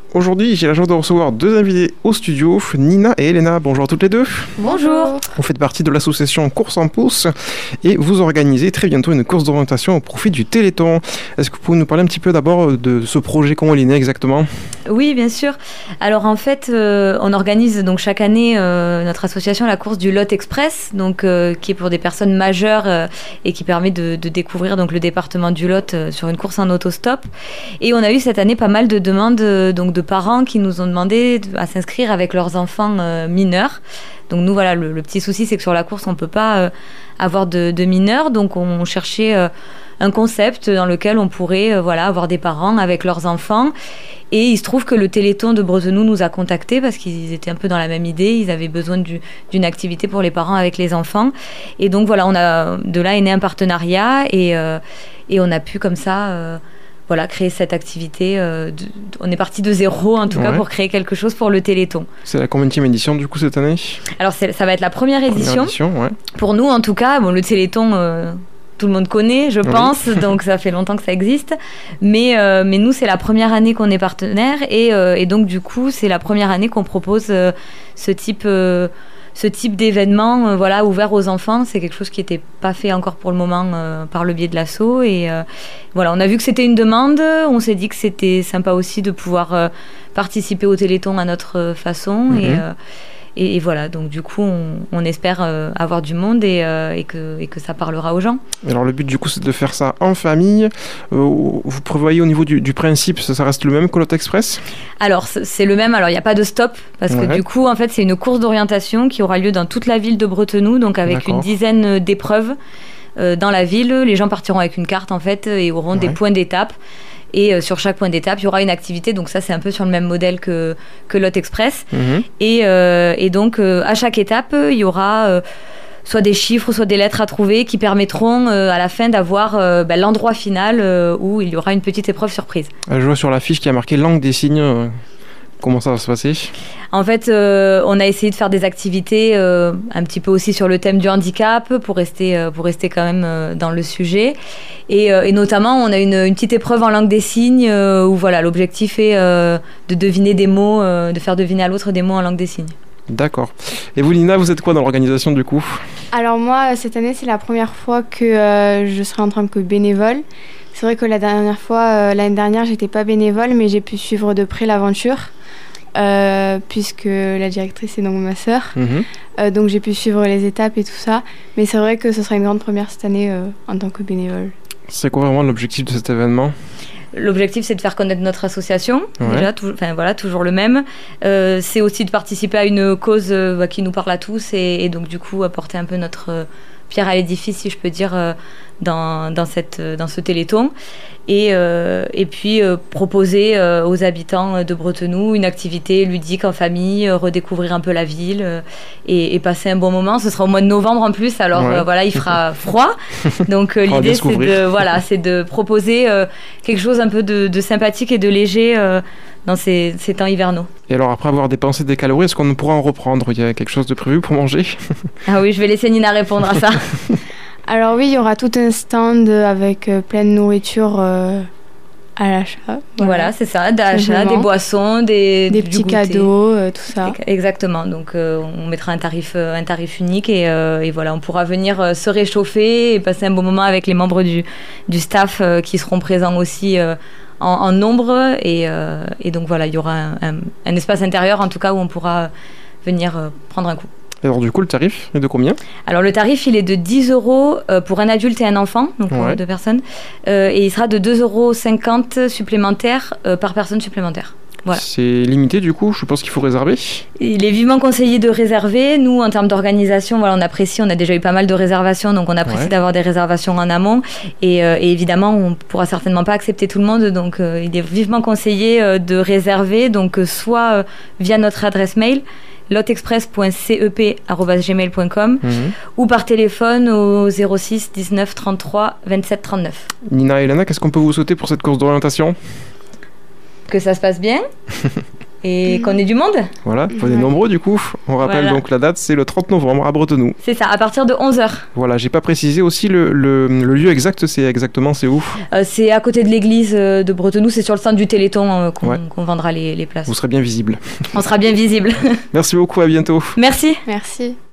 Aujourd'hui, j'ai la joie de recevoir deux invités au studio, Nina et Elena. Bonjour à toutes les deux. Bonjour. Vous faites partie de l'association Course en Pouce et vous organisez très bientôt une course d'orientation au profit du Téléthon. Est-ce que vous pouvez nous parler un petit peu d'abord de ce projet, comment il est né exactement ? Oui, bien sûr. Alors en fait, on organise donc chaque année notre association la course du Lot Express, donc qui est pour des personnes majeures et qui permet de découvrir donc le département du Lot sur une course en autostop. Et on a eu cette année pas mal de demandes donc de parents qui nous ont demandé à s'inscrire avec leurs enfants mineurs. Donc nous voilà, le petit souci c'est que sur la course on peut pas avoir de mineurs, donc on cherchait un concept dans lequel on pourrait avoir des parents avec leurs enfants. Et il se trouve que le Téléthon de Bretenoux nous a contactés parce qu'ils étaient un peu dans la même idée. Ils avaient besoin d'une activité pour les parents avec les enfants. Et donc voilà, de là est né un partenariat et on a pu comme ça créer cette activité. On est parti de zéro en tout cas pour créer quelque chose pour le Téléthon. C'est la combienième édition du coup cette année ? Alors ça va être la première édition. Pour nous en tout cas, le Téléthon... tout le monde connaît, je pense, donc ça fait longtemps que ça existe. Mais nous, c'est la première année qu'on est partenaire et donc du coup, c'est la première année qu'on propose ce type d'événement ouvert aux enfants. C'est quelque chose qui n'était pas fait encore pour le moment par le biais de l'asso. Et on a vu que c'était une demande. On s'est dit que c'était sympa aussi de pouvoir participer au Téléthon à notre façon. Et voilà, donc du coup, on espère avoir du monde et que ça parlera aux gens. Alors le but du coup, c'est de faire ça en famille. Vous prévoyez au niveau du principe, ça reste le même que Lot Express ? Alors c'est le même, alors il n'y a pas de stop, parce que du coup, en fait, c'est une course d'orientation qui aura lieu dans toute la ville de Bretenoux, donc avec une dizaine d'épreuves dans la ville. Les gens partiront avec une carte, en fait, et auront des points d'étape. Et sur chaque point d'étape, il y aura une activité. Donc ça, c'est un peu sur le même modèle que Lot Express. Et donc, à chaque étape, il y aura soit des chiffres, soit des lettres à trouver qui permettront à la fin d'avoir l'endroit final où il y aura une petite épreuve surprise. Je vois sur l'affiche qui a marqué langue des signes. Comment ça va se passer ? En fait, on a essayé de faire des activités un petit peu aussi sur le thème du handicap pour rester quand même dans le sujet. Et notamment, on a une petite épreuve en langue des signes où l'objectif est de deviner des mots, de faire deviner à l'autre des mots en langue des signes. D'accord. Et vous, Lina, vous êtes quoi dans l'organisation du coup ? Alors moi, cette année, c'est la première fois que je serai en tant que bénévole. C'est vrai que l'année dernière, j'étais pas bénévole, mais j'ai pu suivre de près l'aventure. Puisque la directrice est donc ma sœur. Donc j'ai pu suivre les étapes et tout ça. Mais c'est vrai que ce sera une grande première cette année en tant que bénévole. C'est quoi vraiment l'objectif de cet événement ? L'objectif, c'est de faire connaître notre association, déjà, toujours le même. C'est aussi de participer à une cause qui nous parle à tous et donc du coup apporter un peu notre pierre à l'édifice, si je peux dire, dans ce Téléthon. Et puis proposer aux habitants de Bretenoux une activité ludique en famille, redécouvrir un peu la ville et passer un bon moment. Ce sera au mois de novembre en plus, alors il fera froid. Donc l'idée c'est de proposer quelque chose un peu de sympathique et de léger dans ces temps hivernaux. Et alors après avoir dépensé des calories, est-ce qu'on pourra en reprendre ? Il y a quelque chose de prévu pour manger ? Ah oui, je vais laisser Nina répondre à ça. Alors oui, il y aura tout un stand avec plein de nourriture à l'achat. Voilà, c'est ça, d'achat, des boissons, des petits cadeaux, tout ça. Exactement, donc on mettra un tarif unique et on pourra venir se réchauffer et passer un bon moment avec les membres du staff qui seront présents aussi en nombre. Et donc il y aura un espace intérieur en tout cas où on pourra venir prendre un coup. Alors du coup, le tarif est de combien ? Alors le tarif, il est de 10 € pour un adulte et un enfant, donc pour 2 personnes, et il sera de 2,50 € supplémentaires par personne supplémentaire. Voilà. C'est limité du coup, je pense qu'il faut réserver. Il est vivement conseillé de réserver. Nous, en termes d'organisation, on apprécie, on a déjà eu pas mal de réservations, donc on apprécie d'avoir des réservations en amont. Et évidemment, on ne pourra certainement pas accepter tout le monde, donc il est vivement conseillé de réserver, donc soit via notre adresse mail, lotexpress.cep@gmail.com ou par téléphone au 06 19 33 27 39. Nina et Elena, qu'est-ce qu'on peut vous souhaiter pour cette course d'orientation ? Que ça se passe bien, et qu'on ait du monde. Voilà, venez nombreux du coup. On rappelle donc la date, c'est le 30 novembre à Bretenoux. C'est ça, à partir de 11h. Voilà, j'ai pas précisé aussi le lieu exact, c'est où? C'est à côté de l'église de Bretenoux, c'est sur le centre du Téléthon qu'on vendra les places. Vous serez bien visible. On sera bien visible. Merci beaucoup, à bientôt. Merci. Merci.